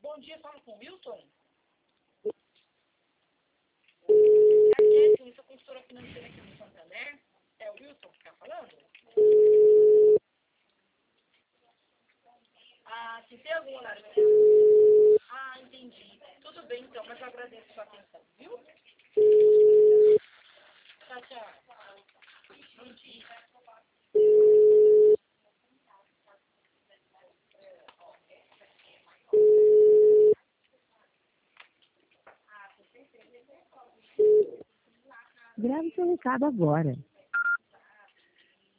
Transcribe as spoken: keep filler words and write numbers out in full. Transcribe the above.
Bom dia, falo com o Wilton. É a Jéssica, sou consultora financeira aqui no Santander. É o Wilton que está falando? Ah, se tem algum horário. Ah, entendi. Tudo bem então, mas eu agradeço a sua atenção, viu? Tchau, tchau. Bom dia. Grave seu recado agora.